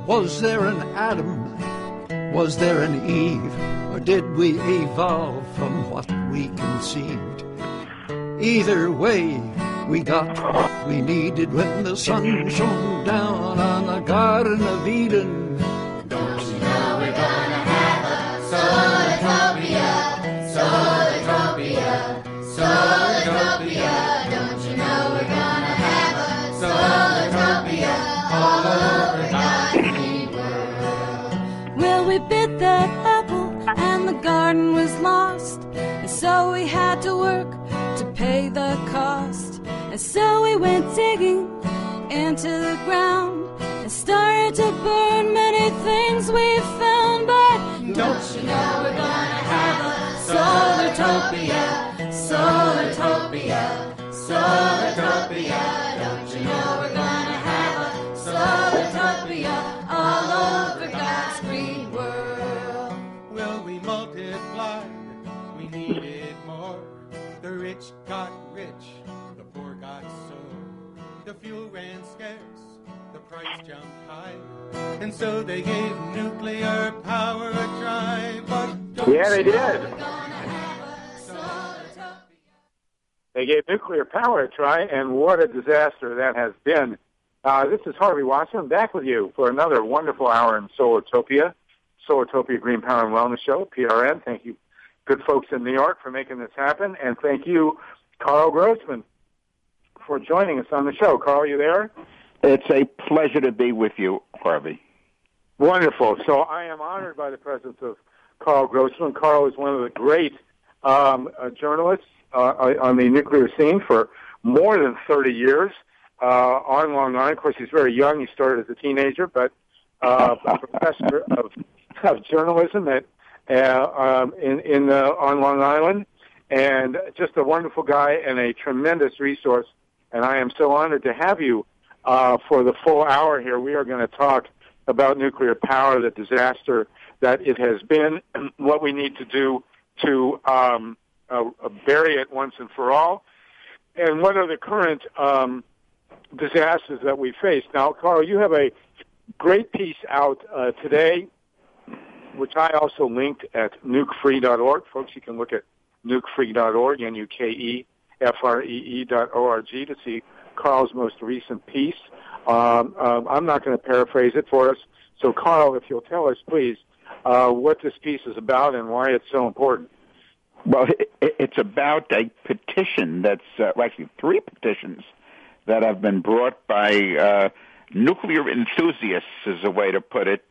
Was there an Adam? Was there an Eve? Or did we evolve from what we conceived? Either way, we got what we needed when the sun shone down on the Garden of Eden. Don't you know we're gonna have a Solartopia, Solartopia, Solartopia. Don't you know we're gonna have a Solartopia all over God's green world? Well, we bit that apple and the garden was lost, and so we had to work to pay the cost. And so we went digging into the ground and started to burn many things we found. But don't you know we're gonna have a Solartopia, Solartopia, Solartopia. Don't you know we're gonna have a Solartopia all over God's green world? Well, we multiplied, we needed more. The rich got rich, the poor got sore. The fuel ran scarce, the price jumped high, and so they gave nuclear power a try. But don't yeah, they you know did. we're gonna have a Solartopia? They gave nuclear power a try, and what a disaster that has been. This is Harvey Wasserman back with you for another wonderful hour in Solartopia, Solartopia Green Power and Wellness Show, PRN. Thank you, good folks in New York, for making this happen, and thank you, Carl Grossman, for joining us on the show. Carl, are you there? It's a pleasure to be with you, Harvey. Wonderful. So I am honored by the presence of Carl Grossman. Carl is one of the great journalists on the nuclear scene for more than 30 years on Long Island. Of course, he's very young. He started as a teenager, but a professor of journalism at on Long Island, and just a wonderful guy and a tremendous resource. And I am so honored to have you for the full hour here. We are going to talk about nuclear power, the disaster that it has been, and what we need to do to bury it once and for all, and what are the current disasters that we face. Now, Carl, you have a great piece out today, which I also linked at nukefree.org. Folks, you can look at nukefree.org, nukefree.org, to see Carl's most recent piece. I'm not going to paraphrase it for us. So, Carl, if you'll tell us, please, what this piece is about and why it's so important. Well, it's about a petition that's actually three petitions that have been brought by nuclear enthusiasts, is a way to put it,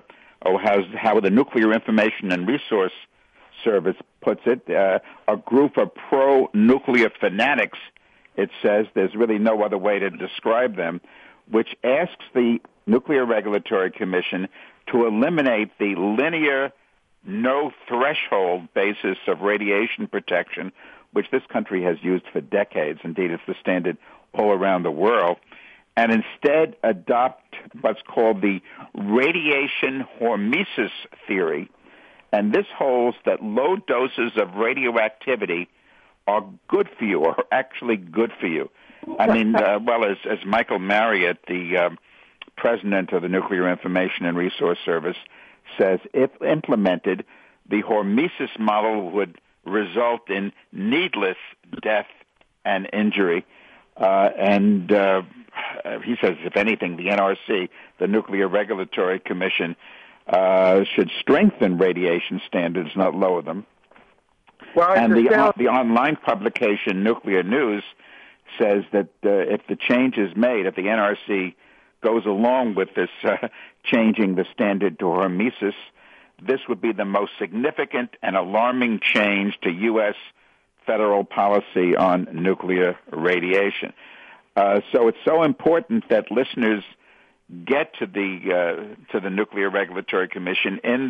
how the Nuclear Information and Resource Service puts it, a group of pro-nuclear fanatics, it says, there's really no other way to describe them, which asks the Nuclear Regulatory Commission to eliminate the linear, no-threshold basis of radiation protection, which this country has used for decades. Indeed, it's the standard all around the world, and instead adopt what's called the radiation hormesis theory. And this holds that low doses of radioactivity are good for you, or actually good for you. I mean, as Michael Marriott, the president of the Nuclear Information and Resource Service, says, if implemented, the hormesis model would result in needless death and injury. And he says, if anything, the NRC, the Nuclear Regulatory Commission, should strengthen radiation standards, not lower them. Well, and the online publication Nuclear News says that if the change is made, if the NRC goes along with this changing the standard to hormesis, this would be the most significant and alarming change to U.S. federal policy on nuclear radiation. So it's so important that listeners get to the Nuclear Regulatory Commission. In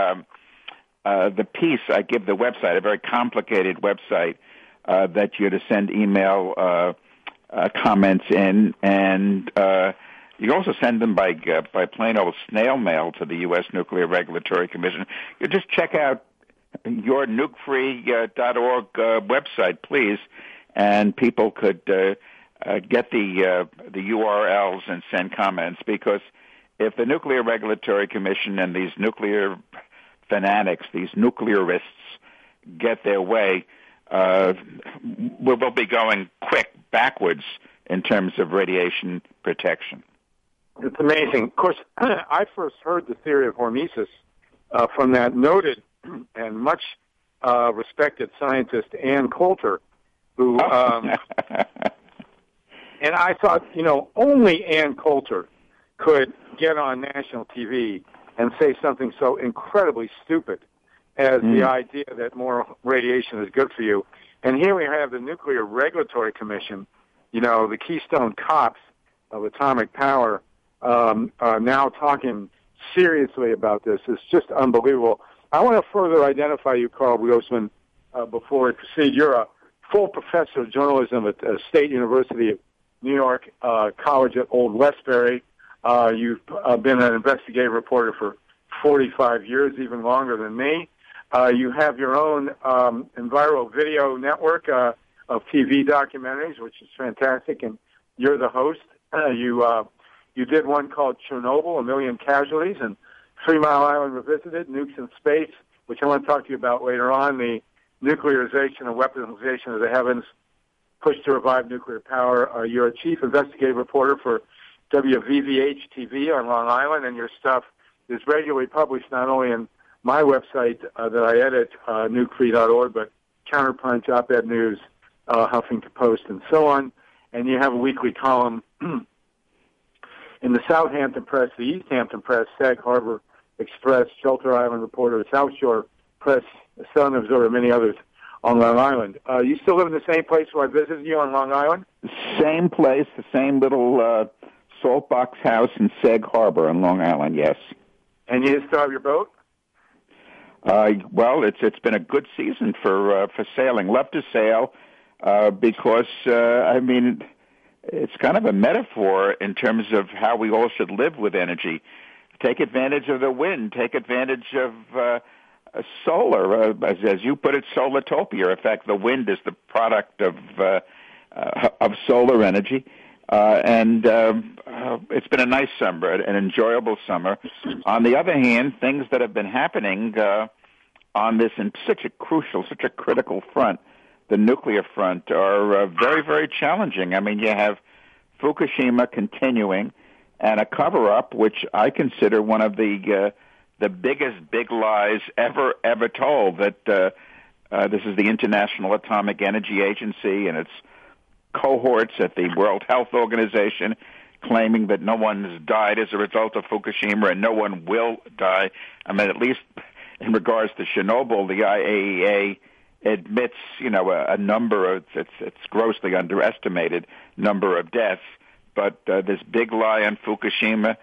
the piece, I give the website, a very complicated website that you're to send email comments in, and you can also send them by plain old snail mail to the U.S. Nuclear Regulatory Commission. You just check out your nukefree.org website, please, and people could get the URLs and send comments, because if the Nuclear Regulatory Commission and these nuclear fanatics, these nuclearists, get their way, we'll be going quick backwards in terms of radiation protection. It's amazing. Of course, I first heard the theory of hormesis from that noted and much respected scientist, Ann Coulter, who, and I thought, only Ann Coulter could get on national TV and say something so incredibly stupid as the idea that more radiation is good for you. And here we have the Nuclear Regulatory Commission, the Keystone Cops of atomic power, now talking seriously about this. It's just unbelievable. I want to further identify you, Carl Grossman, before we proceed. You're a full professor of journalism at State University of New York College at Old Westbury. You've been an investigative reporter for 45 years, even longer than me. You have your own Enviro Video network of TV documentaries, which is fantastic, and you're the host. You did one called Chernobyl, 1 Million Casualties, and 3 Mile Island Revisited, Nukes in Space, which I want to talk to you about later on, the nuclearization and weaponization of the heavens, push to revive nuclear power. You're a chief investigative reporter for WVVH-TV on Long Island, and your stuff is regularly published not only in my website that I edit, nukefree.org, but Counterpunch, Op-Ed News, Huffington Post, and so on. And you have a weekly column in the Southampton Press, the East Hampton Press, Sag Harbor Express, Shelter Island Reporter, South Shore Press, the Sun Observer, many others on Long Island. You still live in the same place where I visited you on Long Island? Same place, the same little saltbox house in Sag Harbor on Long Island, yes. And you still have your boat? Well, it's been a good season for sailing. Love to sail because it's kind of a metaphor in terms of how we all should live with energy. Take advantage of the wind. Take advantage of solar, as you put it, solartopia. In fact, the wind is the product of solar energy. And it's been a nice summer, an enjoyable summer. On the other hand, things that have been happening on this in such a crucial, such a critical front, the nuclear front, are very, very challenging. I mean, you have Fukushima continuing, and a cover-up, which I consider one of the biggest big lies ever told, that this is the International Atomic Energy Agency and its cohorts at the World Health Organization claiming that no one has died as a result of Fukushima and no one will die. I mean, at least in regards to Chernobyl, the IAEA admits, a number of, it's grossly underestimated number of deaths. But this big lie on Fukushima,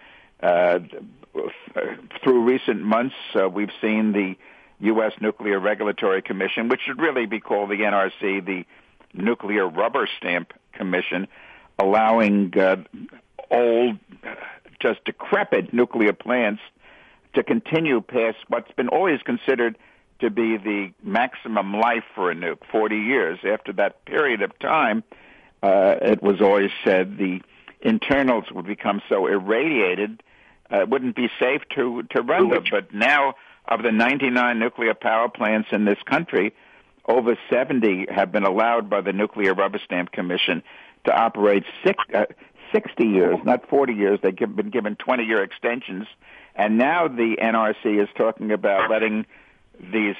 through recent months, we've seen the U.S. Nuclear Regulatory Commission, which should really be called the NRC, the Nuclear Rubber Stamp Commission, allowing old, just decrepit nuclear plants to continue past what's been always considered to be the maximum life for a nuke, 40 years. After that period of time, it was always said the internals would become so irradiated, it wouldn't be safe to run them. But now, of the 99 nuclear power plants in this country, over 70 have been allowed by the Nuclear Rubber Stamp Commission to operate 60 years, not 40 years. They've been given 20-year extensions. And now the NRC is talking about letting these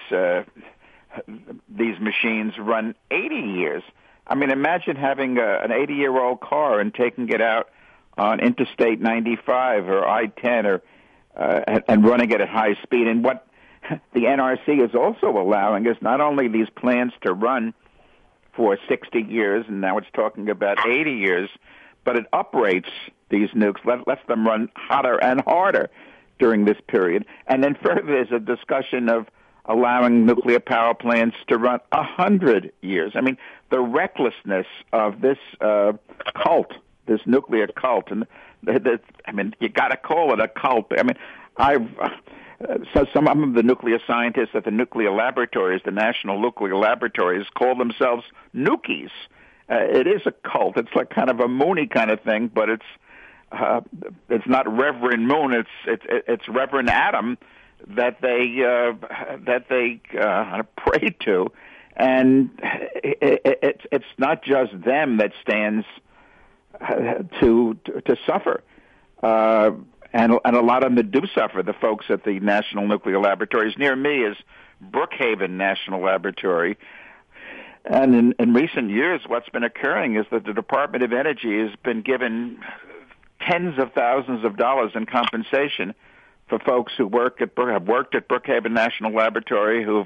machines run 80 years. I mean, imagine having an 80-year-old car and taking it out on Interstate 95 or I-10 or and running it at high speed. And what the NRC is also allowing is not only these plants to run for 60 years, and now it's talking about 80 years, but it uprates these nukes, lets them run hotter and harder during this period. And then further, there's a discussion of allowing nuclear power plants to run 100 years. I mean, the recklessness of this cult, this nuclear cult, and you got to call it a cult. I mean, so some of the nuclear scientists at the nuclear laboratories, the National Nuclear Laboratories, call themselves nukies. It is a cult. It's like kind of a Mooney kind of thing, but it's it's not Reverend Moon, it's Reverend Adam that they pray to, and it's not just them that stands to suffer, and a lot of them do suffer. The folks at the National Nuclear Laboratories near me is Brookhaven National Laboratory. And in recent years, what's been occurring is that the Department of Energy has been given tens of thousands of dollars in compensation for folks who have worked at Brookhaven National Laboratory who've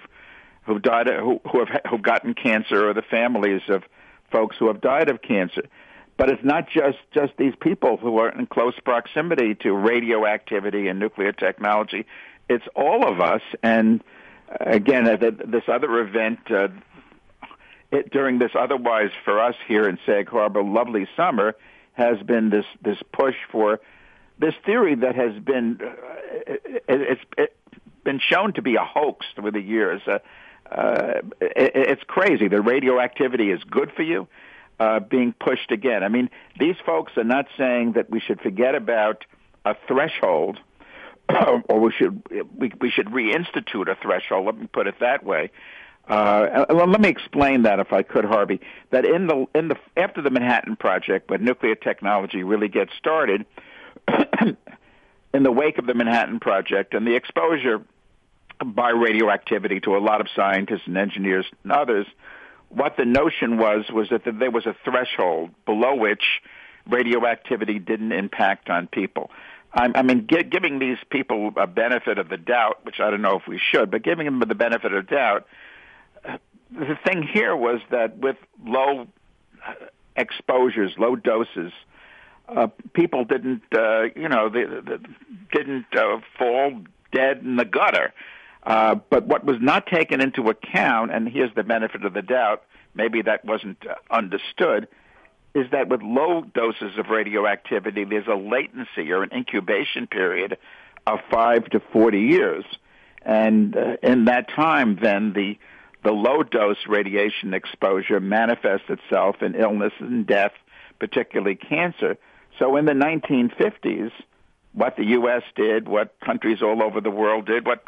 gotten cancer, or the families of folks who have died of cancer. But it's not just these people who are in close proximity to radioactivity and nuclear technology. It's all of us. And again, this other event, during this otherwise for us here in Sag Harbor lovely summer, has been this push for this theory that has been it's been shown to be a hoax through the years. It's crazy. The radioactivity is good for you. Being pushed again. I mean, these folks are not saying that we should forget about a threshold, or we should reinstitute a threshold. Let me put it that way. Let me explain that, if I could, Harvey. That after the Manhattan Project, when nuclear technology really gets started, in the wake of the Manhattan Project and the exposure by radioactivity to a lot of scientists and engineers and others, what the notion was that there was a threshold below which radioactivity didn't impact on people. I mean, giving these people a benefit of the doubt, which I don't know if we should, but giving them the benefit of the doubt, the thing here was that with low exposures, low doses, people didn't, didn't fall dead in the gutter. But what was not taken into account, and here's the benefit of the doubt, maybe that wasn't understood, is that with low doses of radioactivity, there's a latency or an incubation period of 5 to 40 years. And in that time, then, the low-dose radiation exposure manifests itself in illness and death, particularly cancer. So in the 1950s, what the U.S. did, what countries all over the world did, what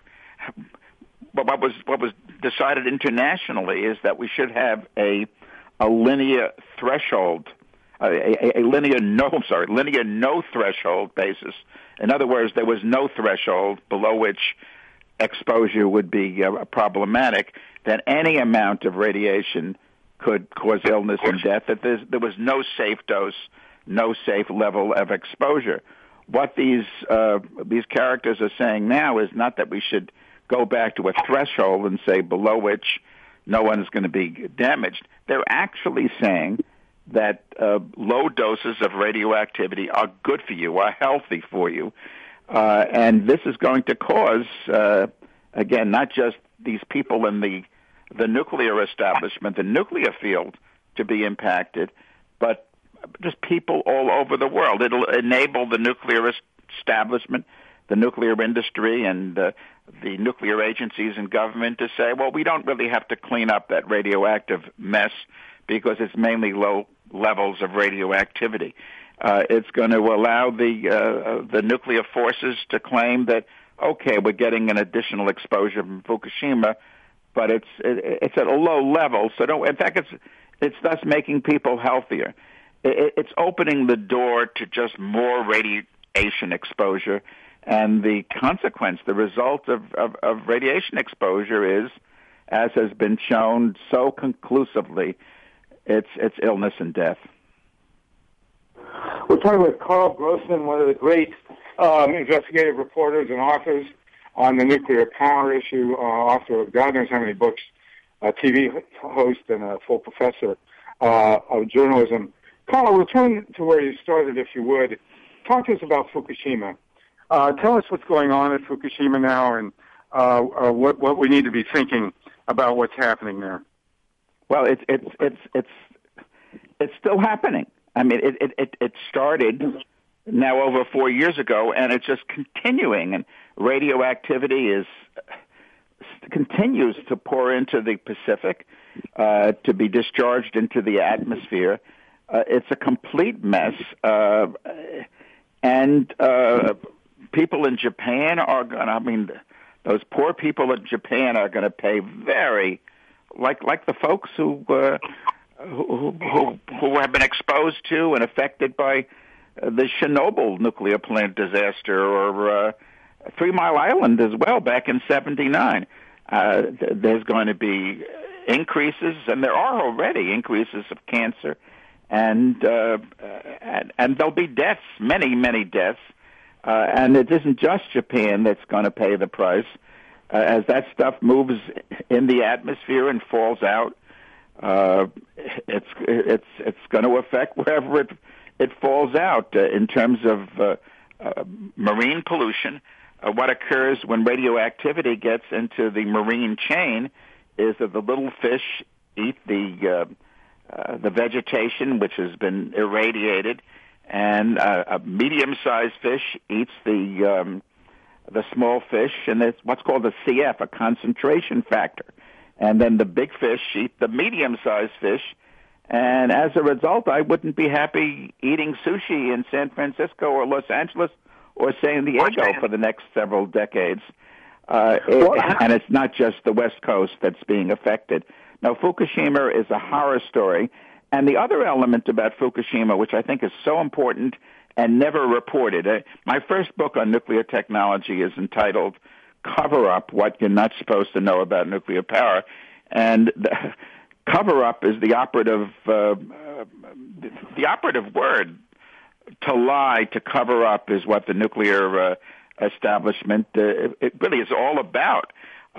was decided internationally is that we should have a linear threshold, linear no threshold basis. In other words, there was no threshold below which exposure would be problematic, that any amount of radiation could cause illness and death, that there was no safe dose, no safe level of exposure. What these characters are saying now is not that we should go back to a threshold and say below which no one is going to be damaged. They're actually saying that low doses of radioactivity are good for you, are healthy for you, and this is going to cause, again, not just these people in the nuclear establishment, the nuclear field, to be impacted, but just people all over the world. It'll enable the nuclear establishment, the nuclear industry, and the nuclear agencies and government to say, well, we don't really have to clean up that radioactive mess because it's mainly low levels of radioactivity. It's going to allow the nuclear forces to claim that, okay, we're getting an additional exposure from Fukushima, but it's at a low level. So in fact, it's thus making people healthier. It's opening the door to just more radiation exposure, and the consequence, the result of radiation exposure is, as has been shown so conclusively, it's illness and death. We're talking with Carl Grossman, one of the great investigative reporters and authors on the nuclear power issue, author of God knows how many books, a TV host and a full professor of journalism. Carl, return to where you started, if you would. Talk to us about Fukushima. Tell us what's going on at Fukushima now, and what we need to be thinking about what's happening there. Well, it's still happening. I mean, it started now over 4 years ago, and it's just continuing. And radioactivity continues to pour into the Pacific, to be discharged into the atmosphere. It's a complete mess. And people in Japan are going to, I mean, those poor people in Japan are going to pay very, like the folks who have been exposed to and affected by the Chernobyl nuclear plant disaster, or 3 Mile Island as well back in '79. There's going to be increases, and there are already increases of cancer, and there'll be deaths, many deaths, and it isn't just Japan that's going to pay the price. As that stuff moves in the atmosphere and falls out, it's going to affect wherever it falls out in terms of marine pollution. What occurs when radioactivity gets into the marine chain is that the little fish eat the vegetation, which has been irradiated, and a medium-sized fish eats the small fish, and it's what's called a CF, a concentration factor. And then the big fish eat the medium-sized fish, and as a result, I wouldn't be happy eating sushi in San Francisco or Los Angeles or San Diego for the next several decades. And it's not just the West Coast that's being affected. Now, Fukushima is a horror story. And the other element about Fukushima, which I think is so important and never reported, my first book on nuclear technology is entitled Cover Up, What You're Not Supposed to Know About Nuclear Power. And cover up is the operative word. To lie, to cover up, is what the nuclear establishment it really is all about.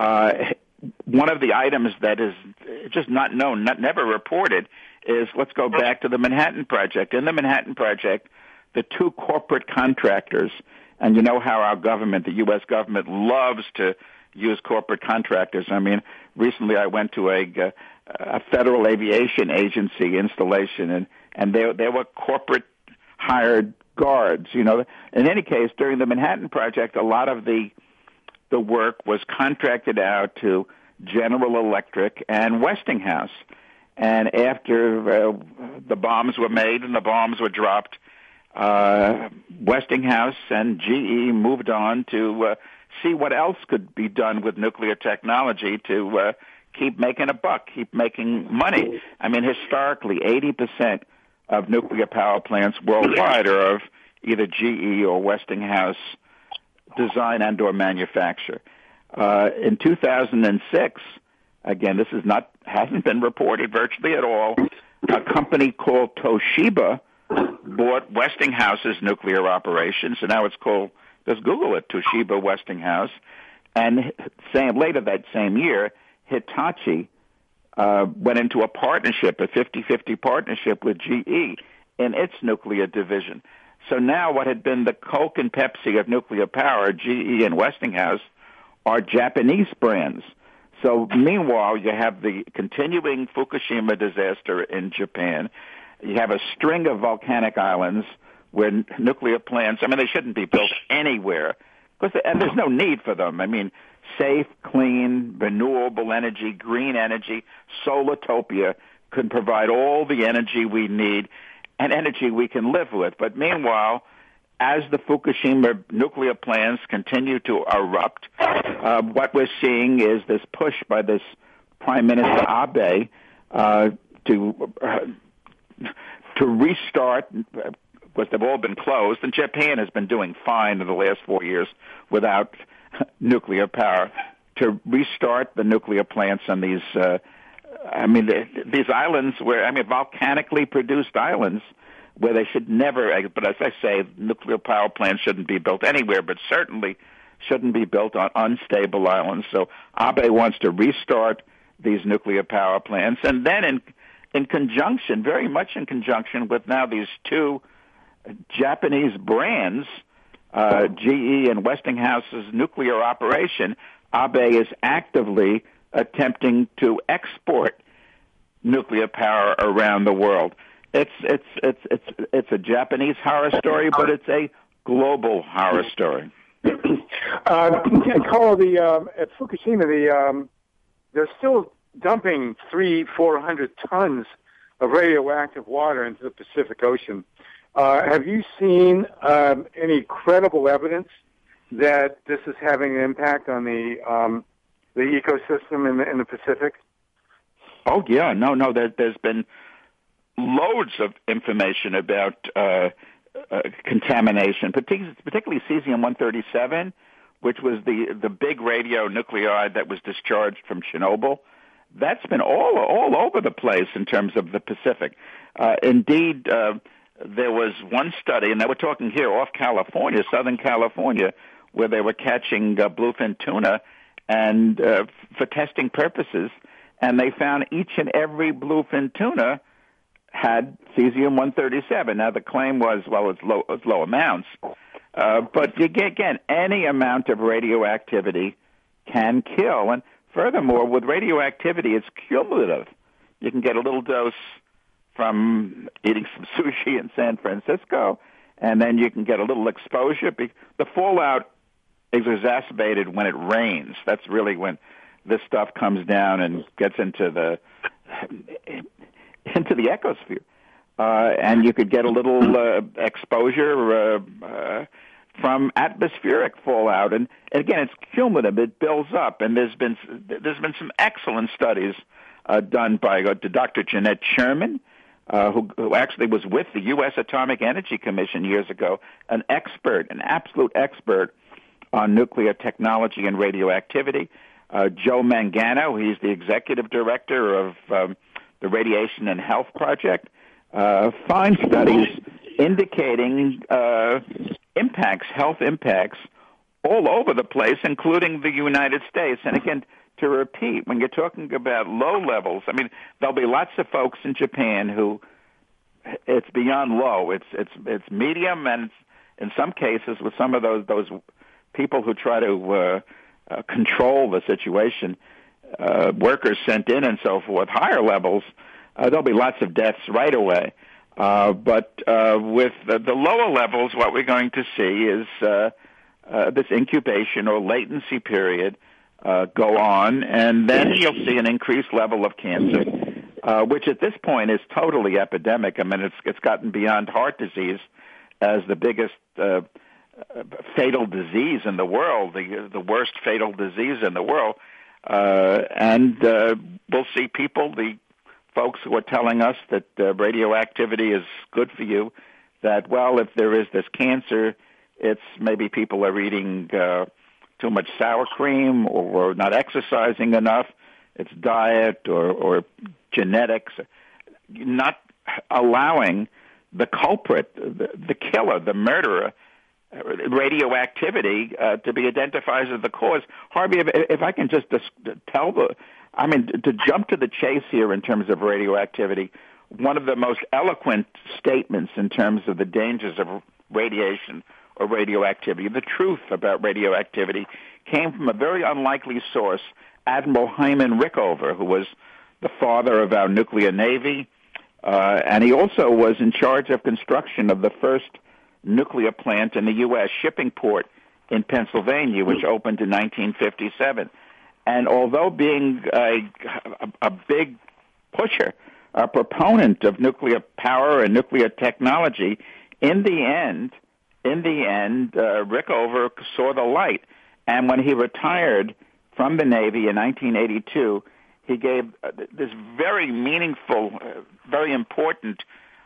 One of the items that is just not known, never reported, is, let's go back to the Manhattan Project. In the Manhattan Project, the two corporate contractors, and you know how our government, the U.S. government, loves to use corporate contractors. I mean, recently I went to a Federal Aviation Agency installation, and they were corporate hired guards. You know, in any case, during the Manhattan Project, a lot of the work was contracted out to General Electric and Westinghouse. And after the bombs were made and the bombs were dropped, Westinghouse and GE moved on to see what else could be done with nuclear technology to keep making a buck, keep making money. I mean, historically, 80% of nuclear power plants worldwide are of either GE or Westinghouse design and or manufacture. In 2006, again, this hasn't been reported virtually at all, a company called Toshiba bought Westinghouse's nuclear operations, and now it's called, just Google it, Toshiba Westinghouse. And later that same year, Hitachi went into a partnership, a 50-50 partnership with GE in its nuclear division. So now what had been the Coke and Pepsi of nuclear power, GE and Westinghouse, are Japanese brands. So meanwhile, you have the continuing Fukushima disaster in Japan. You have a string of volcanic islands where nuclear plants, I mean, they shouldn't be built anywhere, and there's no need for them. I mean, safe, clean, renewable energy, green energy, Solartopia can provide all the energy we need and energy we can live with. But meanwhile, as the Fukushima nuclear plants continue to erupt, what we're seeing is this push by this Prime Minister Abe to restart, because they've all been closed, and Japan has been doing fine in the last 4 years without nuclear power, to restart the nuclear plants on these, these islands where, volcanically produced islands where they should never, but as I say, nuclear power plants shouldn't be built anywhere, but certainly shouldn't be built on unstable islands. So Abe wants to restart these nuclear power plants, and then in conjunction, very much in conjunction with now these two Japanese brands, GE and Westinghouse's nuclear operation, Abe is actively attempting to export nuclear power around the world. It's a Japanese horror story, but it's a global horror story. Carl, at Fukushima, they're still dumping 300-400 tons of radioactive water into the Pacific Ocean. Have you seen any credible evidence that this is having an impact on the ecosystem in the Pacific? Oh yeah, no. There's been loads of information about contamination, particularly cesium-137, which was the big radionuclide that was discharged from Chernobyl. That's been all over the place in terms of the Pacific. Indeed, there was one study, and they were talking here off California, Southern California, where they were catching bluefin tuna and for testing purposes, and they found each and every bluefin tuna had cesium-137. Now, the claim was, well, it's low amounts. But again, any amount of radioactivity can kill. And furthermore, with radioactivity, it's cumulative. You can get a little dose from eating some sushi in San Francisco, and then you can get a little exposure. The fallout is exacerbated when it rains. That's really when this stuff comes down and gets into the ecosphere. And you could get a little exposure from atmospheric fallout. And again, it's cumulative. It builds up. And there's been some excellent studies done by Dr. Jeanette Sherman, who actually was with the U.S. Atomic Energy Commission years ago, an absolute expert on nuclear technology and radioactivity. Joe Mangano, he's the executive director of the Radiation and Health Project, find studies indicating health impacts all over the place, including the United States. And again, to repeat, when you're talking about low levels, I mean, there'll be lots of folks in Japan who it's beyond low. It's medium, and in some cases, with some of those people who try to control the situation, workers sent in and so forth, higher levels, there'll be lots of deaths right away. But with the lower levels, what we're going to see is this incubation or latency period go on, and then you'll see an increased level of cancer, which at this point is totally epidemic. I mean, it's gotten beyond heart disease as the biggest fatal disease in the world, the worst fatal disease in the world. And we'll see people, the folks who are telling us that radioactivity is good for you, that, well, if there is this cancer, it's maybe people are eating too much sour cream or not exercising enough. It's diet or genetics, not allowing the culprit, the killer, the murderer, radioactivity to be identified as the cause. Harvey, if I can just to jump to the chase here in terms of radioactivity, one of the most eloquent statements in terms of the dangers of radiation or radioactivity, the truth about radioactivity, came from a very unlikely source, Admiral Hyman Rickover, who was the father of our nuclear navy, and he also was in charge of construction of the first nuclear plant in the U.S., Shippingport in Pennsylvania, which opened in 1957. And although being a big pusher, a proponent of nuclear power and nuclear technology, in the end, Rickover saw the light. And when he retired from the Navy in 1982, he gave this very meaningful, very important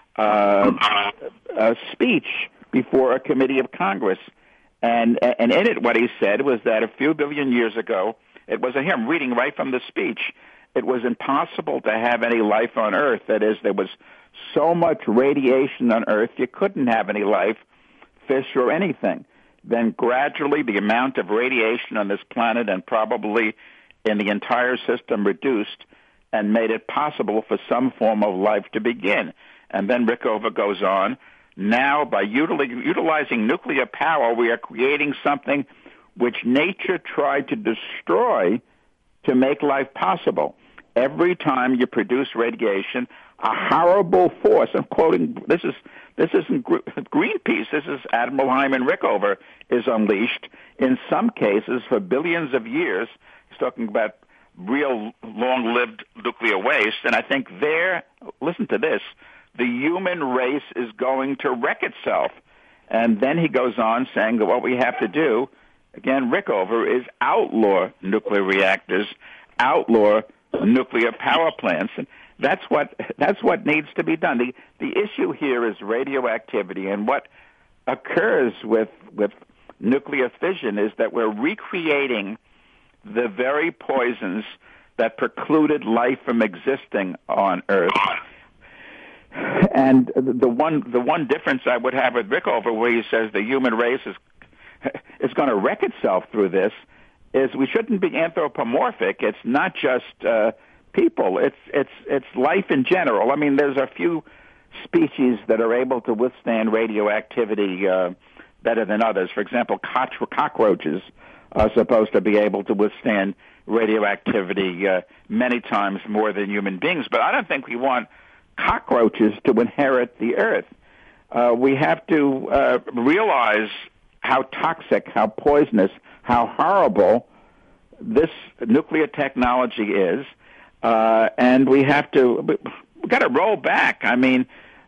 speech before a committee of Congress. And in it, what he said was that a few billion years ago, it was him reading right from the speech, it was impossible to have any life on Earth. That is, there was so much radiation on Earth, you couldn't have any life, fish or anything. Then gradually the amount of radiation on this planet and probably in the entire system reduced and made it possible for some form of life to begin. And then Rickover goes on, now by utilizing nuclear power, we are creating something which nature tried to destroy to make life possible. Every time you produce radiation, a horrible force, I'm quoting, this isn't Greenpeace, this is Admiral Hyman Rickover, is unleashed, in some cases for billions of years. He's talking about real long-lived nuclear waste, and I think there, listen to this, the human race is going to wreck itself. And then he goes on saying that what we have to do, again, Rickover, is outlaw nuclear reactors, outlaw nuclear power plants. And that's what needs to be done. The issue here is radioactivity, and what occurs with nuclear fission is that we're recreating the very poisons that precluded life from existing on Earth. And the one difference I would have with Rickover, where he says the human race is going to wreck itself through this, is we shouldn't be anthropomorphic. It's not just people. It's life in general. I mean, there's a few species that are able to withstand radioactivity better than others. For example, cockroaches are supposed to be able to withstand radioactivity many times more than human beings. But I don't think we want cockroaches to inherit the Earth. We have to realize how toxic, how poisonous, how horrible this nuclear technology is, and we've got to roll back. I mean,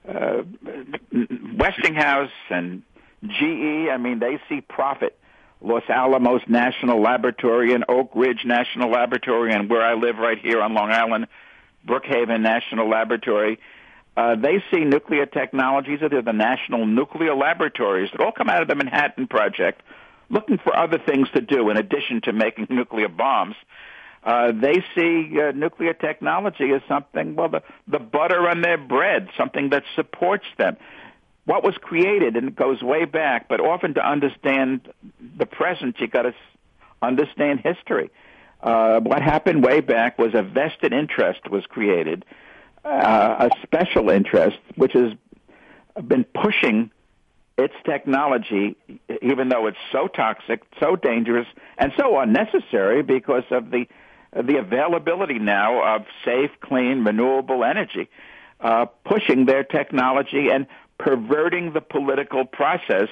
Westinghouse and GE, I mean, they see profit. Los Alamos National Laboratory and Oak Ridge National Laboratory, and where I live right here on Long Island, Brookhaven National Laboratory, they see nuclear technologies, they're the national nuclear laboratories that all come out of the Manhattan Project, looking for other things to do in addition to making nuclear bombs. They see nuclear technology as something, well, the butter on their bread, something that supports them. What was created, and it goes way back, but often to understand the present, you got to understand history. What happened way back was a vested interest was created, a special interest, which has been pushing its technology, even though it's so toxic, so dangerous, and so unnecessary because of the availability now of safe, clean, renewable energy, pushing their technology and perverting the political process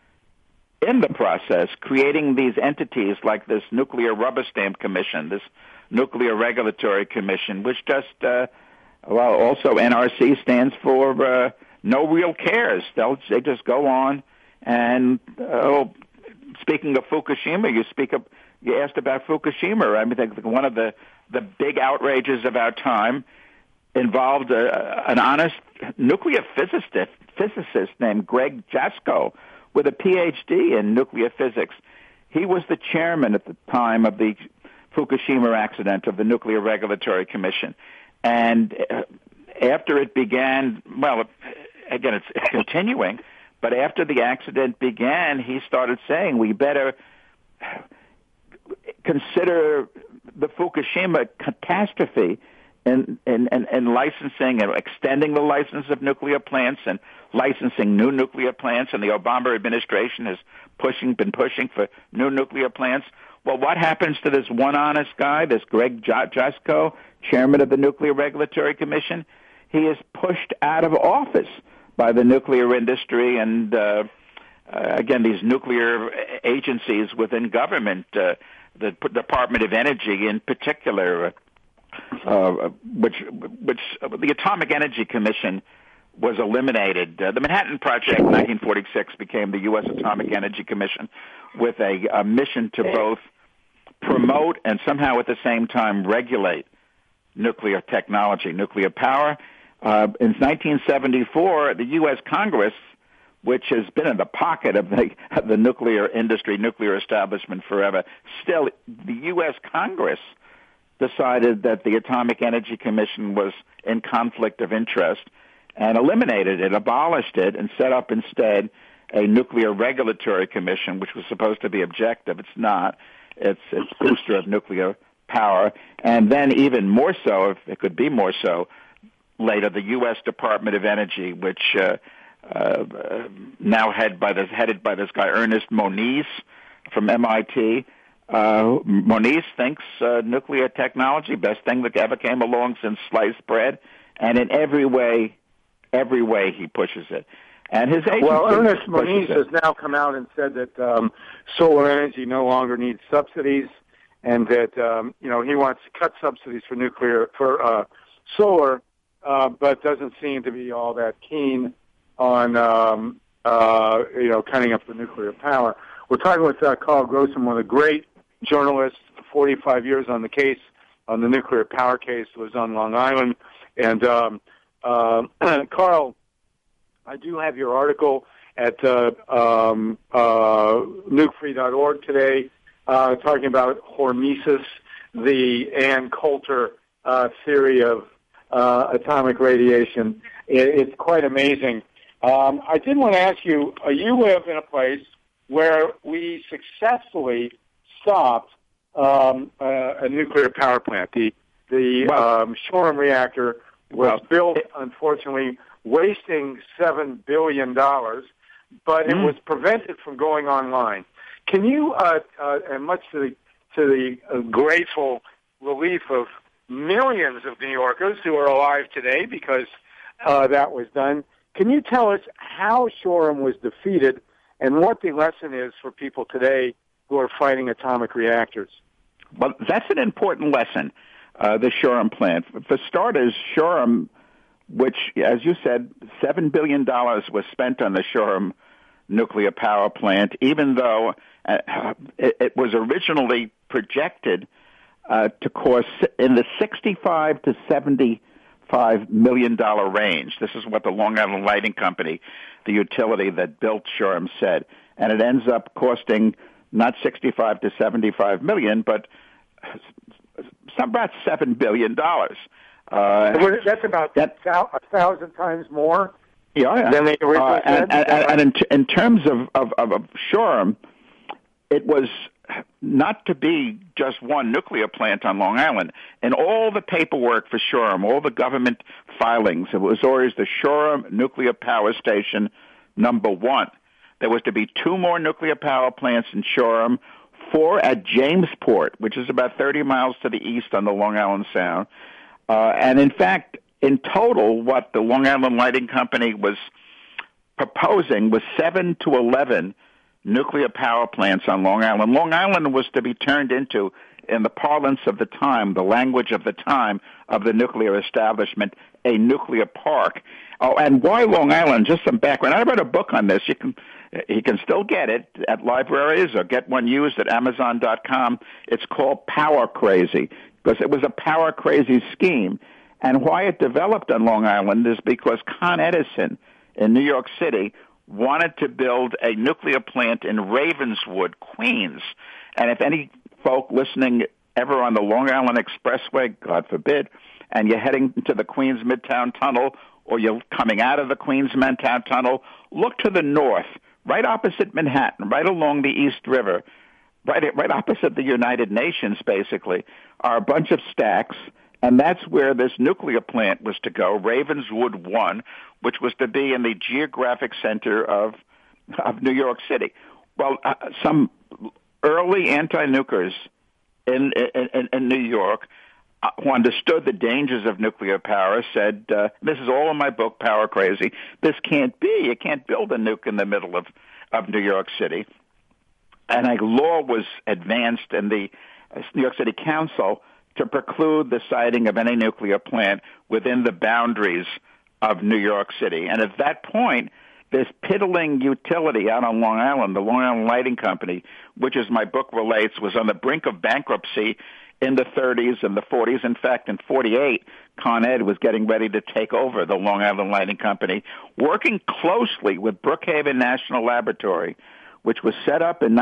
in the process, creating these entities like this Nuclear Rubber Stamp Commission, this Nuclear Regulatory Commission, which just, also NRC stands for no real cares. They just go on and, speaking of Fukushima, you asked about Fukushima. I mean, one of the big outrages of our time involved an honest nuclear physicist named Greg Jaczko with a PhD in nuclear physics. He was the chairman at the time of the Fukushima accident of the Nuclear Regulatory Commission. And after it began, well, again, it's continuing, but after the accident began, he started saying we better consider the Fukushima catastrophe in licensing and extending the license of nuclear plants and licensing new nuclear plants, and the Obama administration has been pushing for new nuclear plants. Well, what happens to this one honest guy, this Greg Jaczko, chairman of the Nuclear Regulatory Commission? He is pushed out of office by the nuclear industry and, again, these nuclear agencies within government, the Department of Energy in particular, which the Atomic Energy Commission was eliminated. The Manhattan Project in 1946 became the U.S. Atomic Energy Commission with a mission to both promote and somehow at the same time regulate nuclear technology, nuclear power. In 1974, the U.S. Congress, which has been in the pocket of the nuclear industry, nuclear establishment forever, still the U.S. Congress decided that the Atomic Energy Commission was in conflict of interest and eliminated it, abolished it, and set up instead a Nuclear Regulatory Commission, which was supposed to be objective. It's not. It's booster of nuclear power. And then even more so, if it could be more so, later the U.S. Department of Energy, which now headed by this guy Ernest Moniz from MIT. Moniz thinks nuclear technology, best thing that ever came along since sliced bread, and in every way he pushes it. And his agency Ernest Moniz has now come out and said that solar energy no longer needs subsidies, and that he wants to cut subsidies for solar but doesn't seem to be all that keen on, cutting up the nuclear power. We're talking with Carl Grossman, one of the great journalists, 45 years on the case, on the nuclear power case, was on Long Island. And Carl, I do have your article at nukefree.org today, talking about hormesis, the Ann Coulter theory of atomic radiation. It's quite amazing. I did want to ask you, you live in a place where we successfully stopped a nuclear power plant. The Shoreham reactor was built, unfortunately, wasting $7 billion, but it was prevented from going online. Can you, and much to the grateful relief of millions of New Yorkers who are alive today because that was done, can you tell us how Shoreham was defeated and what the lesson is for people today who are fighting atomic reactors? Well, that's an important lesson, the Shoreham plant. For starters, Shoreham, which, as you said, $7 billion was spent on the Shoreham nuclear power plant, even though it was originally projected to cost in the $65 to $75 million range. This is what the Long Island Lighting Company, the utility that built Shoreham, said. And it ends up costing not 65 to 75 million, but about $7 billion. That's about 1,000 times more than they originally said. And in terms of Shoreham, it was not to be just one nuclear plant on Long Island. And all the paperwork for Shoreham, all the government filings, it was always the Shoreham Nuclear Power Station number 1. There was to be 2 more nuclear power plants in Shoreham, 4 at Jamesport, which is about 30 miles to the east on the Long Island Sound. And in fact, in total, what the Long Island Lighting Company was proposing was 7 to 11 nuclear power plants on Long Island. Long Island was to be turned into, in the parlance of the time, the language of the time of the nuclear establishment, a nuclear park. Oh, and why Long Island? Just some background. I wrote a book on this. You can still get it at libraries or get one used at Amazon.com. It's called Power Crazy because it was a power crazy scheme. And why it developed on Long Island is because Con Edison in New York City wanted to build a nuclear plant in Ravenswood, Queens. And if any folk listening ever on the Long Island Expressway, God forbid, and you're heading to the Queens Midtown Tunnel or you're coming out of the Queens Midtown Tunnel, look to the north, right opposite Manhattan, right along the East River, right opposite the United Nations, basically, are a bunch of stacks, and that's where this nuclear plant was to go, Ravenswood 1, which was to be in the geographic center of New York City. Well, some early anti-nukers in New York who understood the dangers of nuclear power said, this is all in my book, Power Crazy, this can't be. You can't build a nuke in the middle of New York City. And a law was advanced in the New York City Council to preclude the siting of any nuclear plant within the boundaries of New York City. And at that point, this piddling utility out on Long Island, the Long Island Lighting Company, which, as my book relates, was on the brink of bankruptcy in the 30s and the 40s. In fact, in 48, Con Ed was getting ready to take over the Long Island Lighting Company, working closely with Brookhaven National Laboratory, which was set up in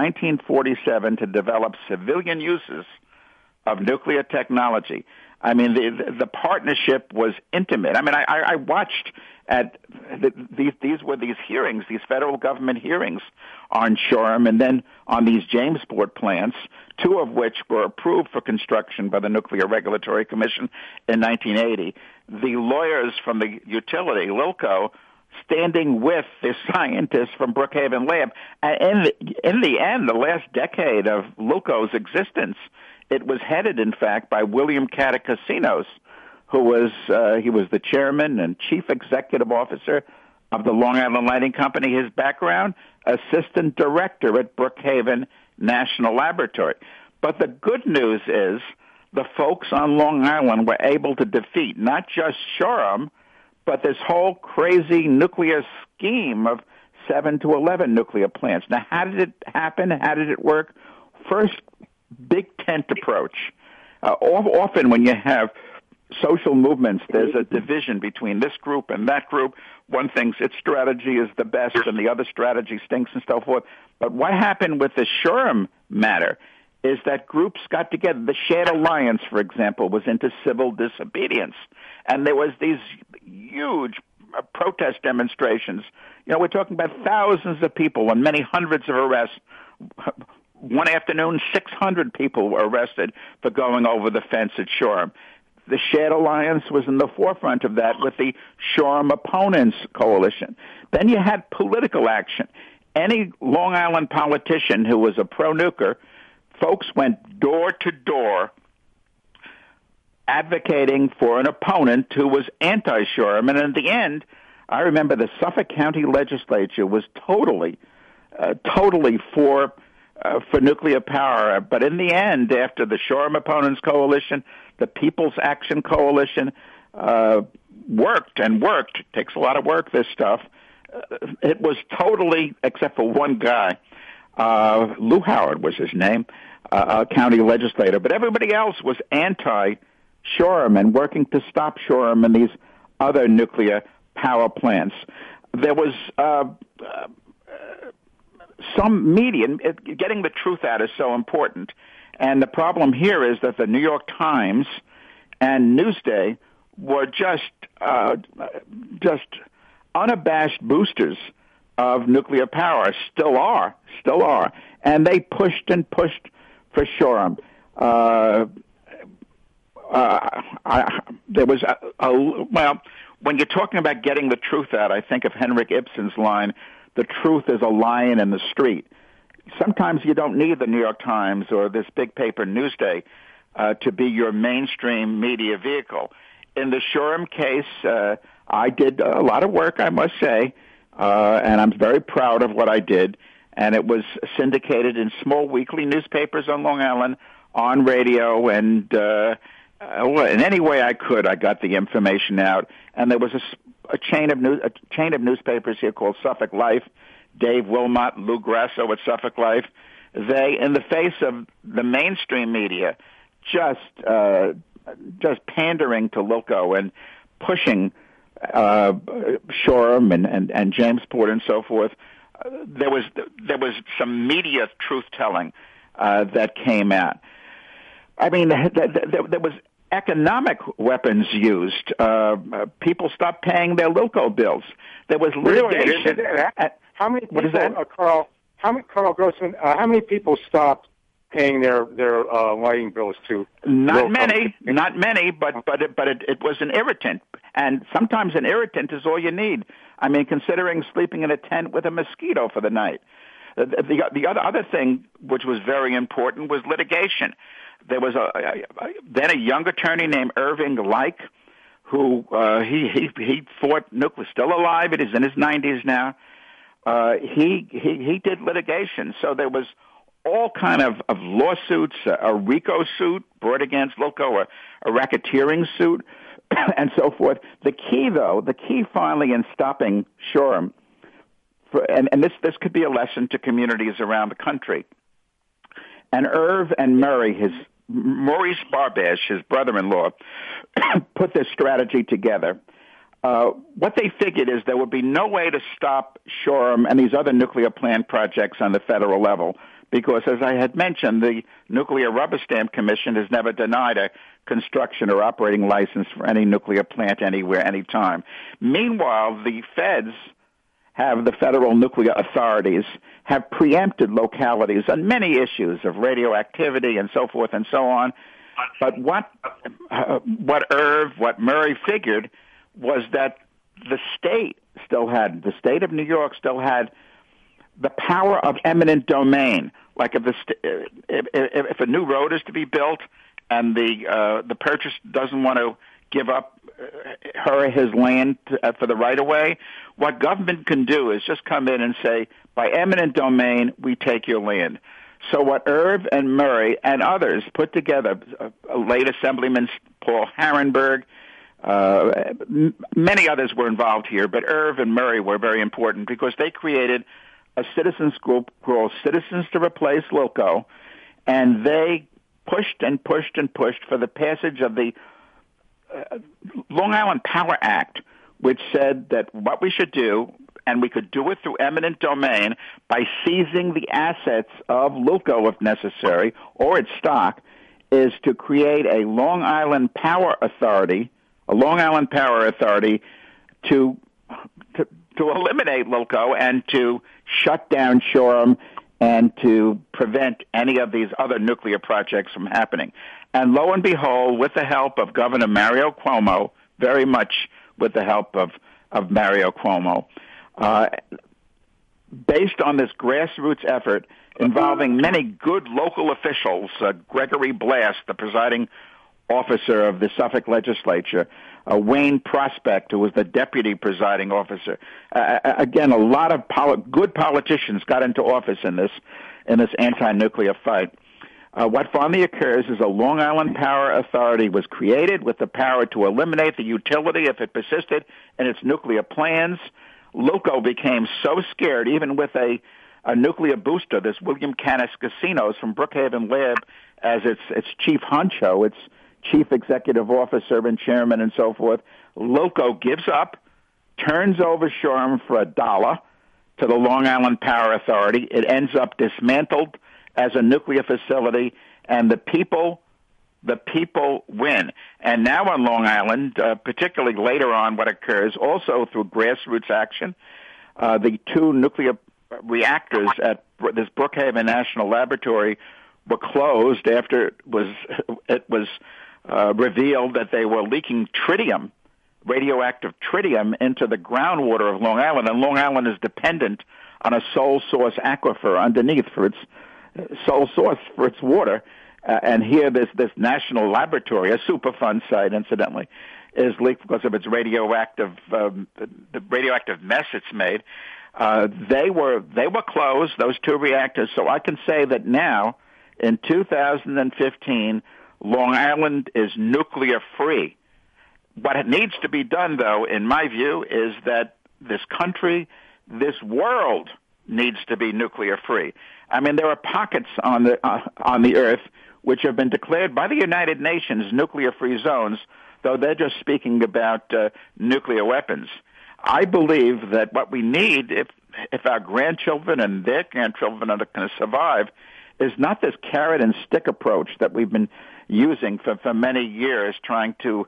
1947 to develop civilian uses of nuclear technology. I mean, the partnership was intimate. I mean, I watched at these hearings, these federal government hearings on Shoreham and then on these Jamesport plants, 2 of which were approved for construction by the Nuclear Regulatory Commission in 1980. The lawyers from the utility, Lilco, standing with the scientists from Brookhaven Lab. And in the end, the last decade of Lilco's existence, it was headed, in fact, by William Catacasinos, who was he was the chairman and chief executive officer of the Long Island Lighting Company. His background, assistant director at Brookhaven National Laboratory. But the good news is the folks on Long Island were able to defeat not just Shoreham, but this whole crazy nuclear scheme of 7 to 11 nuclear plants. Now, how did it happen? How did it work? First, big tent approach. Often when you have social movements, there's a division between this group and that group. One thinks its strategy is the best and the other strategy stinks and so forth. But what happened with the Shoreham matter is that groups got together. The Shared Alliance, for example, was into civil disobedience. And there was these huge protest demonstrations. You know, we're talking about thousands of people and many hundreds of arrests. One afternoon, 600 people were arrested for going over the fence at Shoreham. The Shared Alliance was in the forefront of that with the Shoreham Opponents Coalition. Then you had political action. Any Long Island politician who was a pro-nuker, folks went door to door advocating for an opponent who was anti-Shoreham. And in the end, I remember the Suffolk County legislature was totally for nuclear power. But in the end, after the Shoreham Opponents Coalition, the People's Action Coalition worked. It takes a lot of work, this stuff. It was totally, except for one guy, Lou Howard was his name, a county legislator. But everybody else was anti-Shoreham and working to stop Shoreham and these other nuclear power plants. There was some media, getting the truth out is so important. And the problem here is that the New York Times and Newsday were just unabashed boosters of nuclear power, still are, and they pushed for Shoreham. There was well, when you're talking about getting the truth out, I think of Henrik Ibsen's line, "The truth is a lion in the street." Sometimes you don't need the New York Times or this big paper Newsday to be your mainstream media vehicle. In the Shoreham case, I did a lot of work, I must say, and I'm very proud of what I did. And it was syndicated in small weekly newspapers on Long Island, on radio, and in any way I could, I got the information out. And there was a chain of newspapers here called Suffolk Life. Dave Wilmot, Lou Grasso at Suffolk Life. They, in the face of the mainstream media, just pandering to Wilco and pushing Shoreham and Jamesport and so forth, there was some media truth telling that came out. I mean, there was economic weapons used. People stopped paying their local bills. There was litigation. Really? How many people, what is that? Carl Grossman, how many people stopped paying their lighting bills to? Not many, but it was an irritant. And sometimes an irritant is all you need. I mean, considering sleeping in a tent with a mosquito for the night. The other thing, which was very important, was litigation. There was then a young attorney named Irving Like, who he fought nuclear, still alive. It is in his 90s now. He did litigation, so there was all kind of lawsuits, a RICO suit brought against Wilco, a racketeering suit, and so forth. The key finally in stopping Shoreham, and this could be a lesson to communities around the country. And Irv and Murray, Maurice Barbash, his brother-in-law, put this strategy together. What they figured is there would be no way to stop Shoreham and these other nuclear plant projects on the federal level because, as I had mentioned, the Nuclear Rubber Stamp Commission has never denied a construction or operating license for any nuclear plant anywhere, anytime. Meanwhile, the feds the federal nuclear authorities have preempted localities on many issues of radioactivity and so forth and so on. But what Murray figured was that the state of New York still had the power of eminent domain. Like if a new road is to be built and the purchaser doesn't want to give up her or his land for the right of way, what government can do is just come in and say, by eminent domain, we take your land. So what Irv and Murray and others put together, late Assemblyman Paul Harrenberg, many others were involved here, but Irv and Murray were very important because they created a citizens group called Citizens to Replace Loco, and they pushed and pushed and pushed for the passage of the Long Island Power Act, which said that what we should do, and we could do it through eminent domain by seizing the assets of Loco if necessary, or its stock, is to create a Long Island Power Authority, to eliminate Loco and to shut down Shoreham and to prevent any of these other nuclear projects from happening. And lo and behold, with the help of Governor Mario Cuomo, very much with the help of Mario Cuomo, based on this grassroots effort involving many good local officials, Gregory Blast, the presiding officer of the Suffolk legislature, Wayne Prospect, who was the deputy presiding officer. Again, a lot of good politicians got into office in this anti-nuclear fight. What finally occurs is a Long Island Power Authority was created with the power to eliminate the utility if it persisted in its nuclear plans. Loco became so scared, even with a nuclear booster, this William Canis Casinos from Brookhaven Lab as its chief honcho, its chief executive officer and chairman and so forth. Loco gives up, turns over Shoreham for $1 to the Long Island Power Authority. It ends up dismantled as a nuclear facility, and the people win. And now on Long Island, particularly later on, what occurs also through grassroots action, the two nuclear reactors at this Brookhaven National Laboratory were closed after it was revealed that they were leaking tritium, radioactive tritium, into the groundwater of Long Island, and Long Island is dependent on a sole source aquifer underneath for its sole source for its water. And here this national laboratory, a Superfund site, incidentally, is leaked because of its radioactive the radioactive mess it's made. They were closed, those two reactors. So I can say that now, in 2015, Long Island is nuclear free. What needs to be done, though, in my view, is that this country, this world, needs to be nuclear free. I mean, there are pockets on the earth which have been declared by the United Nations nuclear-free zones, though they're just speaking about nuclear weapons. I believe that what we need, if our grandchildren and their grandchildren are going to survive, is not this carrot and stick approach that we've been using for many years, trying to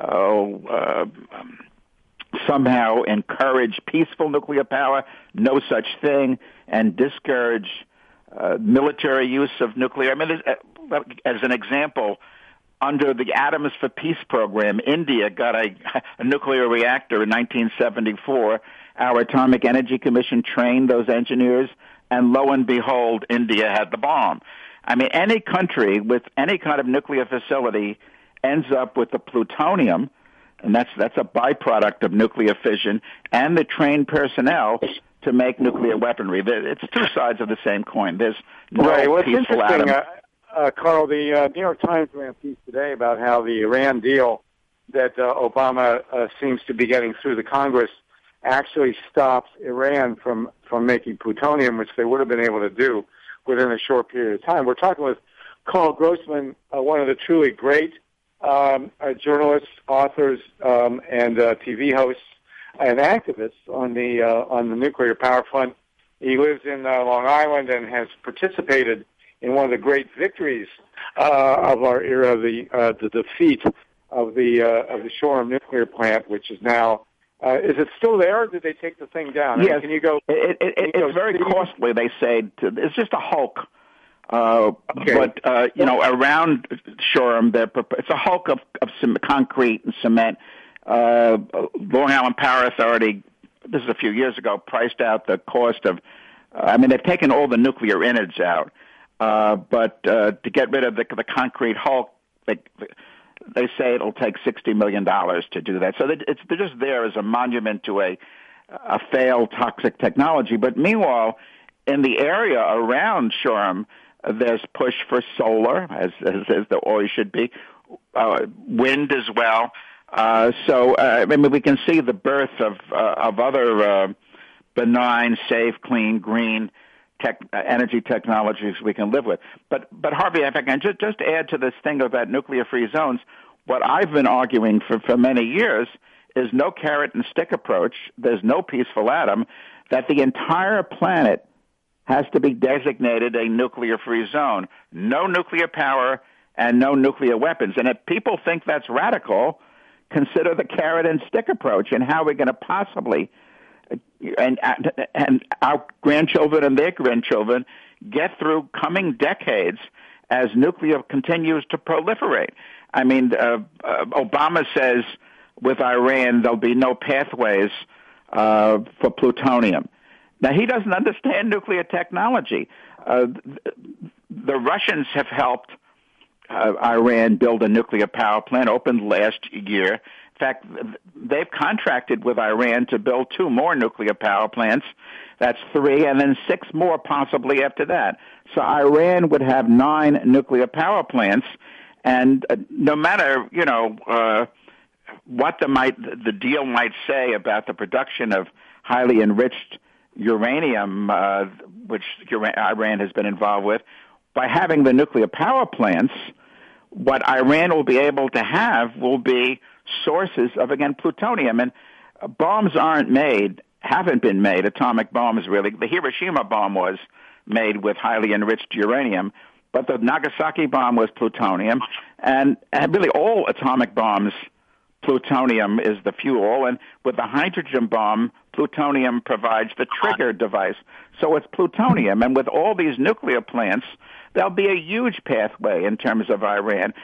somehow encourage peaceful nuclear power, no such thing, and discourage military use of nuclear. I mean, as an example, under the Atoms for Peace program, India got a nuclear reactor in 1974. Our Atomic Energy Commission trained those engineers, and lo and behold, India had the bomb. I mean, any country with any kind of nuclear facility ends up with the plutonium, and that's a byproduct of nuclear fission, and the trained personnel to make nuclear weaponry. It's two sides of the same coin. There's no right. Well, it's peaceful interesting, atom. Carl, the New York Times ran a piece today about how the Iran deal that Obama seems to be getting through the Congress actually stops Iran from making plutonium, which they would have been able to do within a short period of time. We're talking with Carl Grossman, one of the truly great journalists, authors, and TV hosts and activists on the nuclear power front. He lives in Long Island and has participated in one of the great victories of our era, the defeat of the Shoreham nuclear plant, which is now. Is it still there, or did they take the thing down? Yes, I mean, can you go? It's very costly. They say it's just a hulk. Okay. But around Shoreham, it's a hulk of some concrete and cement. Long Island Power Authority, this is a few years ago, priced out the cost of. They've taken all the nuclear innards out, but to get rid of the concrete hulk, they say it'll take $60 million to do that. So they're just there as a monument to a failed toxic technology. But meanwhile, in the area around Shoreham, There's push for solar, as there always should be, wind as well. I mean, we can see the birth of other benign, safe, clean, green energy technologies we can live with. But Harvey, if I can just add to this thing about nuclear-free zones, what I've been arguing for many years is no carrot and stick approach. There's no peaceful atom. That the entire planet has to be designated a nuclear-free zone. No nuclear power and no nuclear weapons. And if people think that's radical, consider the carrot and stick approach and how we're going to possibly, and our grandchildren and their grandchildren, get through coming decades as nuclear continues to proliferate. I mean, Obama says with Iran there'll be no pathways for plutonium. Now, he doesn't understand nuclear technology. The Russians have helped Iran build a nuclear power plant, opened last year. In fact, they've contracted with Iran to build 2 more nuclear power plants. That's 3, and then 6 more possibly after that. So Iran would have 9 nuclear power plants, and no matter, what the deal might say about the production of highly enriched uranium, which Iran has been involved with, by having the nuclear power plants, what Iran will be able to have will be sources of, again, plutonium. And bombs haven't been made, atomic bombs really. The Hiroshima bomb was made with highly enriched uranium, but the Nagasaki bomb was plutonium. And really all atomic bombs, plutonium is the fuel. And with the hydrogen bomb, plutonium provides the trigger device. So it's plutonium. And with all these nuclear plants, there'll be a huge pathway in terms of Iran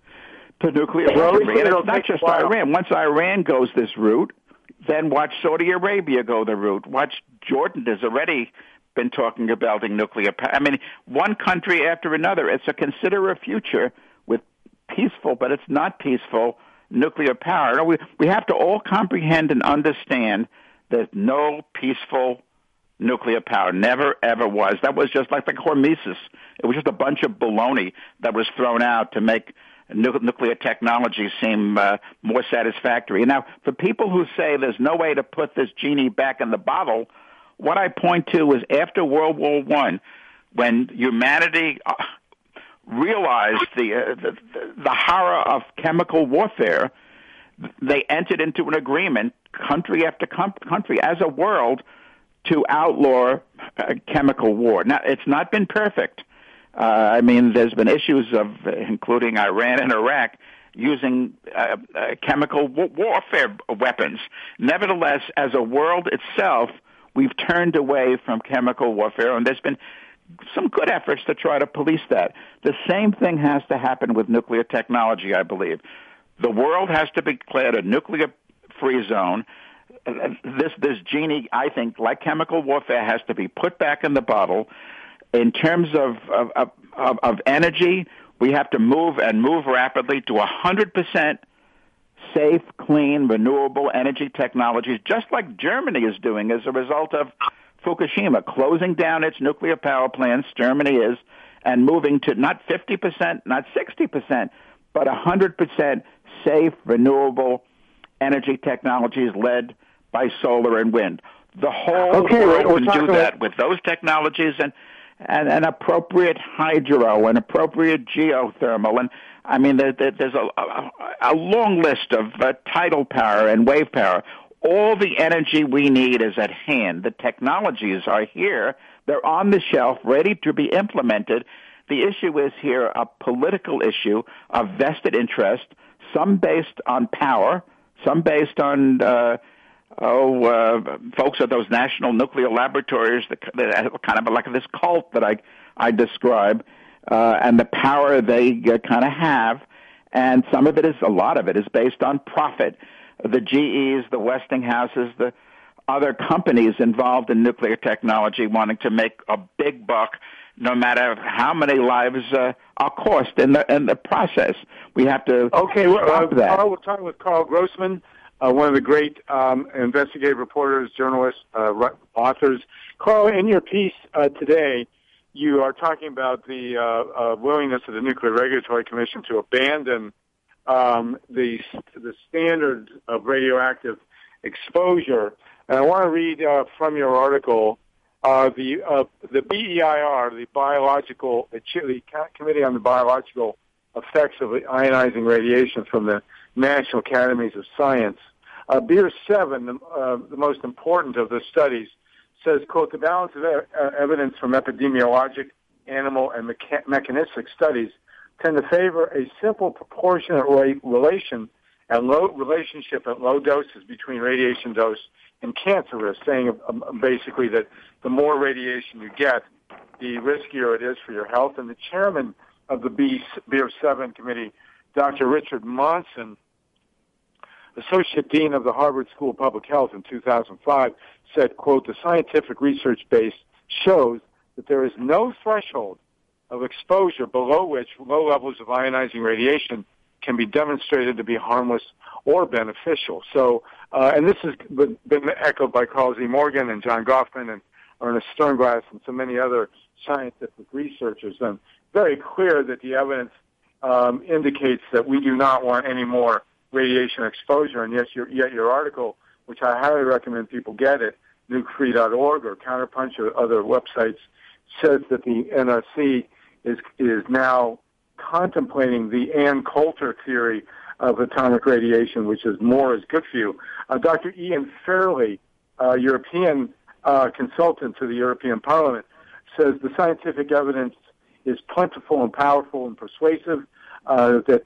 to nuclear weaponry. And it's not just Iran. Once Iran goes this route, then watch Saudi Arabia go the route. Watch Jordan has already been talking about nuclear power. I mean, one country after another. It's a consider a future with peaceful, but it's not peaceful, nuclear power. We have to all comprehend and understand there's no peaceful nuclear power. Never, ever was. That was just like the Hormesis. It was just a bunch of baloney that was thrown out to make nuclear technology seem more satisfactory. Now, for people who say there's no way to put this genie back in the bottle, what I point to is after World War I, when humanity realized the horror of chemical warfare, they entered into an agreement, country after country, as a world, to outlaw chemical war. Now, it's not been perfect. I mean, there's been issues including Iran and Iraq, using chemical warfare weapons. Nevertheless, as a world itself, we've turned away from chemical warfare, and there's been some good efforts to try to police that. The same thing has to happen with nuclear technology, I believe. The world has to be declared a nuclear-free zone. This genie, I think, like chemical warfare, has to be put back in the bottle. In terms of energy, we have to move rapidly to 100% safe, clean, renewable energy technologies, just like Germany is doing as a result of Fukushima, closing down its nuclear power plants, Germany is, and moving to not 50%, not 60%, but 100% safe, renewable energy technologies led by solar and wind. The whole world can do that with those technologies and appropriate hydro and appropriate geothermal. And I mean, there's a long list of tidal power and wave power. All the energy we need is at hand. The technologies are here. They're on the shelf, ready to be implemented. The issue is here a political issue of vested interest, some based on power, some based on folks at those national nuclear laboratories that kind of like this cult that I describe, and the power they kind of have. And a lot of it is based on profit. The GEs, the Westinghouses, the other companies involved in nuclear technology wanting to make a big buck, no matter how many lives are cost in the process. We have to stop that. Carl, we're talking with Carl Grossman, one of the great investigative reporters, journalists, authors. Carl, in your piece today, you are talking about the willingness of the Nuclear Regulatory Commission to abandon the standards of radioactive exposure. And I want to read from your article the BEIR, the Committee on the Biological Effects of Ionizing Radiation from the National Academies of Science. BEIR 7, the most important of the studies, says, quote, the balance of evidence from epidemiologic, animal, and mechanistic studies tend to favor a simple proportionate relationship at low doses between radiation dose and cancer risk, saying basically that the more radiation you get, the riskier it is for your health. And the chairman of the BEIR 7 committee, Dr. Richard Monson, Associate Dean of the Harvard School of Public Health in 2005, said, quote, the scientific research base shows that there is no threshold of exposure below which low levels of ionizing radiation can be demonstrated to be harmless or beneficial. So, and this has been echoed by Carl Z. Morgan and John Goffman and Ernest Sternglass and so many other scientific researchers. And very clear that the evidence indicates that we do not want any more radiation exposure. And yet your article, which I highly recommend people get at nukefree.org or Counterpunch or other websites, says that the NRC is now contemplating the Ann Coulter theory of atomic radiation, which is more is good for you. Dr. Ian Fairley, European consultant to the European Parliament, says the scientific evidence is plentiful and powerful and persuasive, that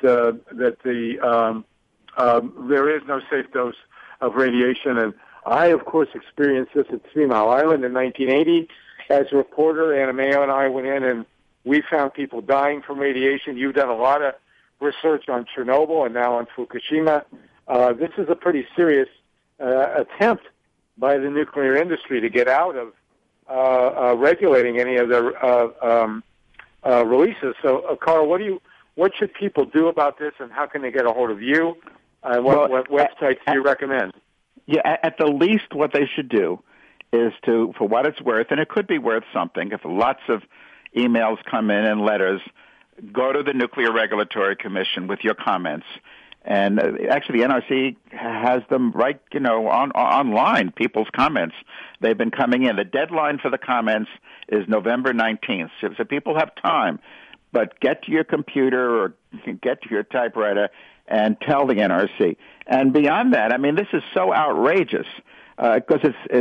there is no safe dose of radiation. And I, of course, experienced this at 3 Mile Island in 1980. As a reporter, Anna Mayo and I went in and we found people dying from radiation. You've done a lot of research on Chernobyl and now on Fukushima. This is a pretty serious attempt by the nuclear industry to get out of regulating any of their releases. So, Carl, what should people do about this, and how can they get a hold of you? What websites do you recommend? Yeah, at the least, what they should do is to, for what it's worth, and it could be worth something, if lots of emails come in and letters, go to the Nuclear Regulatory Commission with your comments. And actually, the NRC has them right, online, people's comments. They've been coming in. The deadline for the comments is November 19th. So people have time. But get to your computer or get to your typewriter and tell the NRC. And beyond that, I mean, this is so outrageous. Because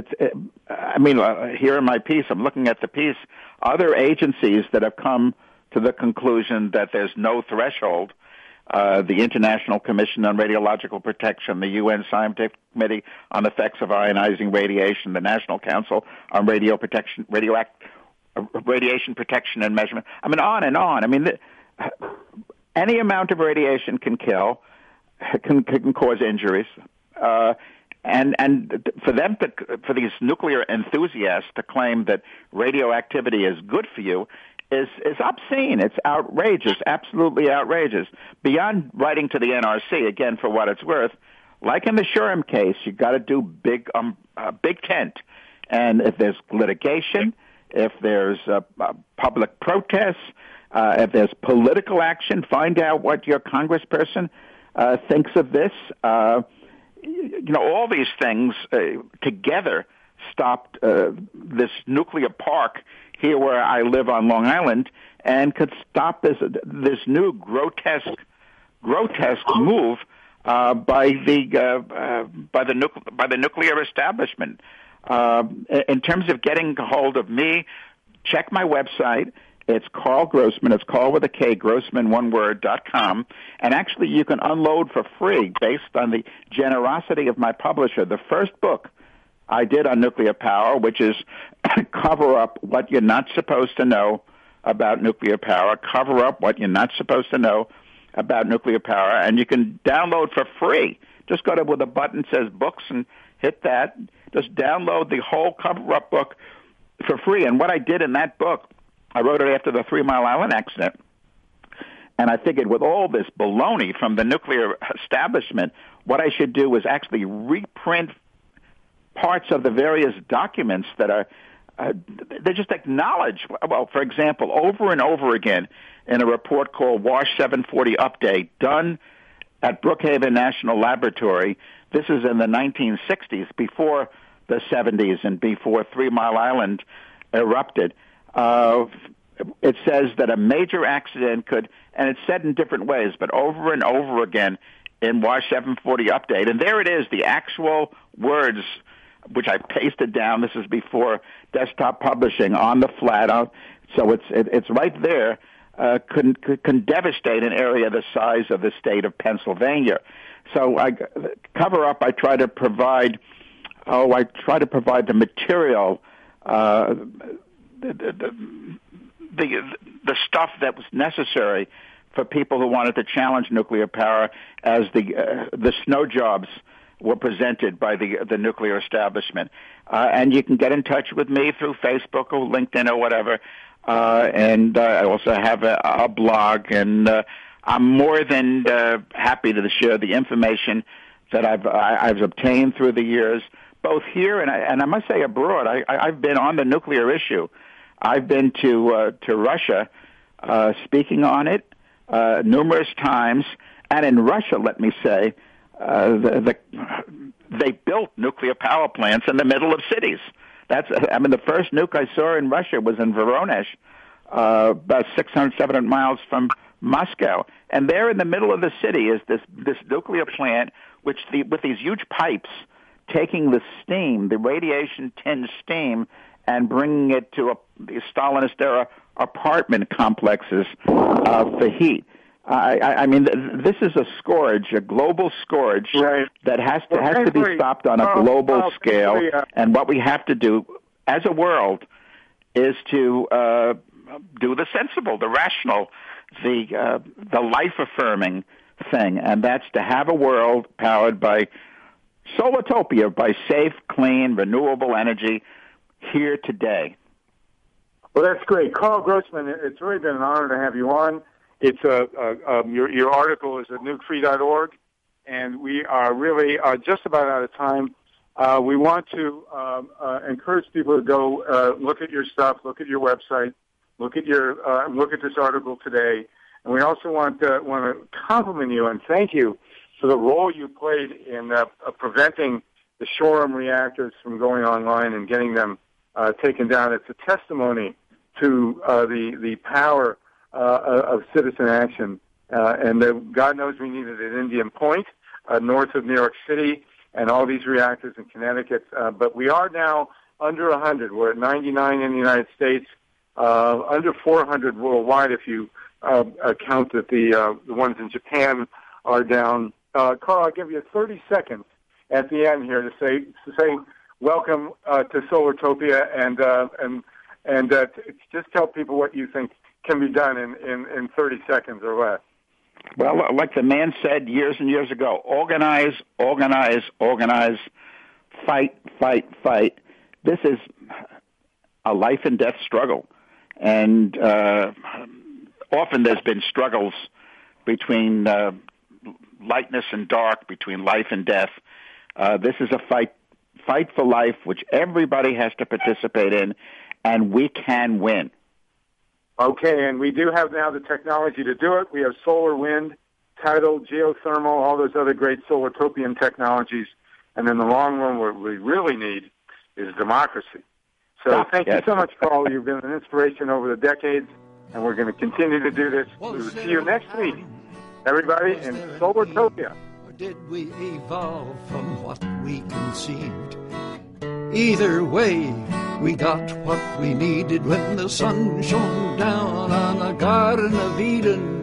here in my piece, I'm looking at the piece, other agencies that have come to the conclusion that there's no threshold, the International Commission on Radiological Protection, the UN Scientific Committee on Effects of Ionizing Radiation, the National Council on Radiation Protection and Measurement. I mean, on and on. I mean, any amount of radiation can kill, can cause injuries. And for these nuclear enthusiasts to claim that radioactivity is good for you is obscene. It's outrageous, absolutely outrageous. Beyond writing to the NRC, again, for what it's worth, like in the Shurham case, you got to do big tent. And if there's litigation, if there's public protests, if there's political action, find out what your congressperson thinks of this. All these things together stopped this nuclear park here where I live on Long Island, and could stop this new grotesque move by the nuclear establishment. In terms of getting a hold of me, check my website. It's Carl Grossman. It's Carl with a K, Grossman, one word, .com. And actually, you can unload for free based on the generosity of my publisher. The first book I did on nuclear power, which is cover up what you're not supposed to know about nuclear power, cover up what you're not supposed to know about nuclear power, and you can download for free. Just go to where the button says books and hit that. Just download the whole cover up book for free. And what I did in that book, I wrote it after the 3 Mile Island accident, and I figured with all this baloney from the nuclear establishment, what I should do was actually reprint parts of the various documents that are they just acknowledge, well, for example, over and over again in a report called WASH 740 Update done at Brookhaven National Laboratory. This is in the 1960s, before the 70s and before 3 Mile Island erupted. It says that a major accident could, and it's said in different ways, but over and over again in WASH 740 Update. And there it is, the actual words, which I pasted down. This is before desktop publishing on the flat out. So it's right there. Can devastate an area the size of the state of Pennsylvania. So I try to provide the material, the stuff that was necessary for people who wanted to challenge nuclear power, as the snow jobs were presented by the nuclear establishment. And you can get in touch with me through Facebook or LinkedIn or whatever. And I also have a blog, and I'm more than happy to share the information that I've obtained through the years, both here and I must say abroad. I've been on the nuclear issue. I've been to Russia, speaking on it numerous times, and in Russia, let me say, they built nuclear power plants in the middle of cities. The first nuke I saw in Russia was in Voronezh, about 600, 700 miles from Moscow. And there in the middle of the city is this nuclear plant, with these huge pipes taking the steam, the radiation-tinged steam, and bringing it to the Stalinist-era apartment complexes for heat. This is a scourge, a global scourge, right, that has to be stopped on a global scale. And what we have to do as a world is to do the sensible, the rational, the life-affirming thing, and that's to have a world powered by Solartopia, by safe, clean, renewable energy here today. Well, that's great. Carl Grossman, it's really been an honor to have you on. It's your article is at nukefree.org, and we are really just about out of time. We want to encourage people to go look at your stuff, look at your website, look at this article today, and we also want to compliment you and thank you for the role you played in preventing the Shoreham reactors from going online and getting them taken down. It's a testimony to the power of citizen action, and God knows we need it at Indian Point, north of New York City, and all these reactors in Connecticut. But we are now under 100. We're at 99 in the United States, under 400 worldwide if you count that the ones in Japan are down. Carl, I'll give you 30 seconds at the end here to say welcome to Solartopia, and just tell people what you think can be done in 30 seconds or less. Well, like the man said years and years ago, organize, organize, organize, fight, fight, fight. This is a life and death struggle. And often there's been struggles between lightness and dark, between life and death. This is a fight for life, which everybody has to participate in, and we can win. Okay, and we do have now the technology to do it. We have solar, wind, tidal, geothermal, all those other great Solartopian technologies. And in the long run, what we really need is democracy. So thank you so much, Carl. You've been an inspiration over the decades, and we're going to continue to do this. We will see you next week, everybody, in Solartopia. Or did we evolve from what we conceived? Either way, we got what we needed when the sun shone down on the Garden of Eden.